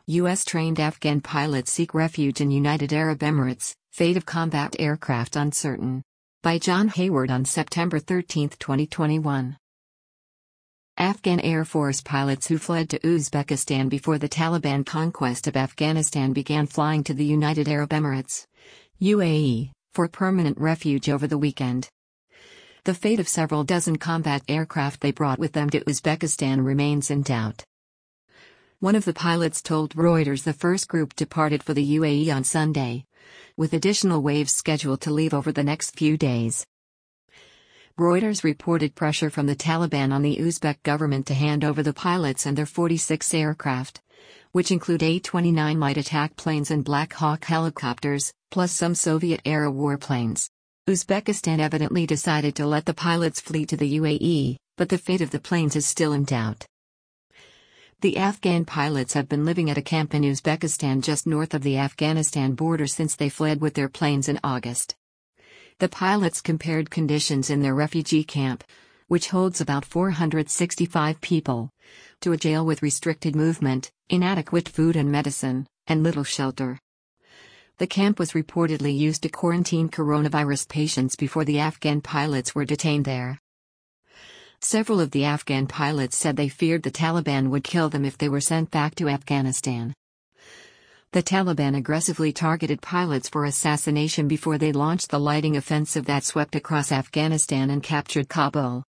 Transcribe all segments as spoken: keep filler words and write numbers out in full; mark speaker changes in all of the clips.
Speaker 1: U S-trained Afghan pilots seek refuge in United Arab Emirates, fate of combat aircraft uncertain. By John Hayward on September thirteenth, twenty twenty-one. Afghan Air Force pilots who fled to Uzbekistan before the Taliban conquest of Afghanistan began flying to the United Arab Emirates, U A E, for permanent refuge over the weekend. The fate of several dozen combat aircraft they brought with them to Uzbekistan remains in doubt. One of the pilots told Reuters the first group departed for the U A E on Sunday, with additional waves scheduled to leave over the next few days. Reuters reported pressure from the Taliban on the Uzbek government to hand over the pilots and their forty-six aircraft, which include A twenty-nine light attack planes and Black Hawk helicopters, plus some Soviet-era warplanes. Uzbekistan evidently decided to let the pilots flee to the U A E, but the fate of the planes is still in doubt. The Afghan pilots have been living at a camp in Uzbekistan just north of the Afghanistan border since they fled with their planes in August. The pilots compared conditions in their refugee camp, which holds about four hundred sixty-five people, to a jail with restricted movement, inadequate food and medicine, and little shelter. The camp was reportedly used to quarantine coronavirus patients before the Afghan pilots were detained there. Several of the Afghan pilots said they feared the Taliban would kill them if they were sent back to Afghanistan. The Taliban aggressively targeted pilots for assassination before they launched the lighting offensive that swept across Afghanistan and captured Kabul.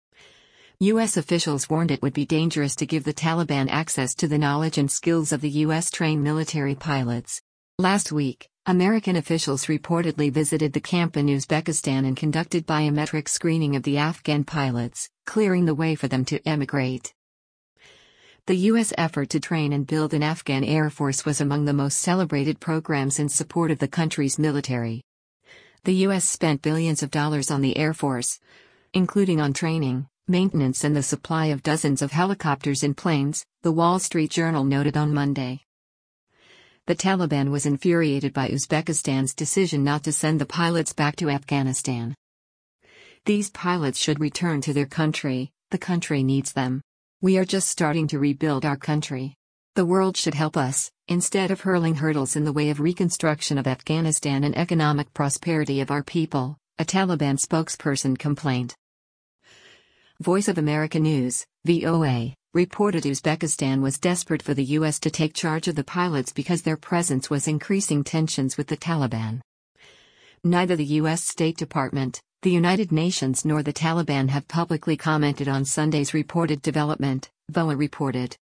Speaker 1: U S officials warned it would be dangerous to give the Taliban access to the knowledge and skills of the U S-trained military pilots. Last week, American officials reportedly visited the camp in Uzbekistan and conducted biometric screening of the Afghan pilots, clearing the way for them to emigrate. The U S effort to train and build an Afghan Air Force was among the most celebrated programs in support of the country's military. The U S spent billions of dollars on the Air Force, including on training, maintenance and the supply of dozens of helicopters and planes, The Wall Street Journal noted on Monday. The Taliban was infuriated by Uzbekistan's decision not to send the pilots back to Afghanistan. These pilots should return to their country, the country needs them. We are just starting to rebuild our country. The world should help us, instead of hurling hurdles in the way of reconstruction of Afghanistan and economic prosperity of our people, a Taliban spokesperson complained. Voice of America News, V O A, reported Uzbekistan was desperate for the U S to take charge of the pilots because their presence was increasing tensions with the Taliban. Neither the U S State Department, the United Nations nor the Taliban have publicly commented on Sunday's reported development, V O A reported.